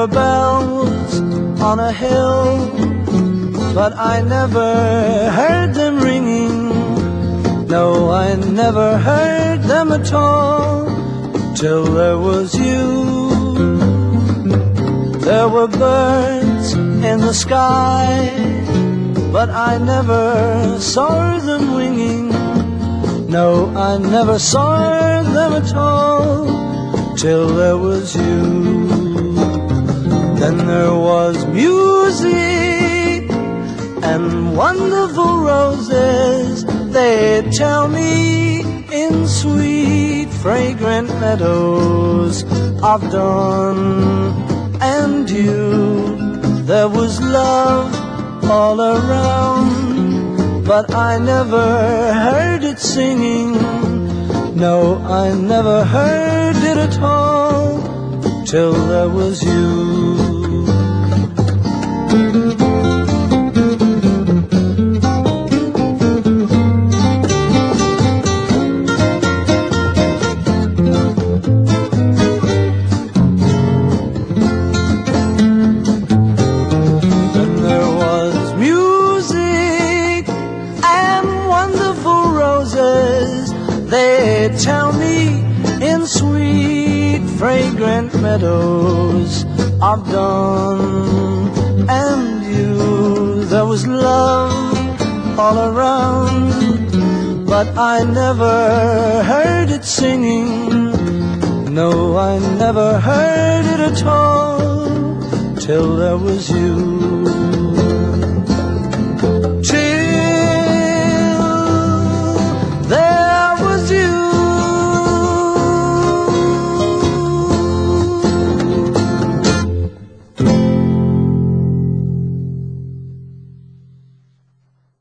were bells on a hill, but I never heard them ringing. No, I never heard them at all, till there was you. There were birds in the sky, but I never saw them winging. No, I never saw them at all, till there was you. Then there was music and wonderful roses, they'd tell me, in sweet fragrant meadows of dawn and dew. There was love all around, but I never heard it singing. No, I never heard it at all, till there was you. Then there was music and wonderful roses, they'd tell me, in sweet fragrant meadows of dawn and dew. There was love all around, but I never heard it singing. No, I never heard it at all, till there was you.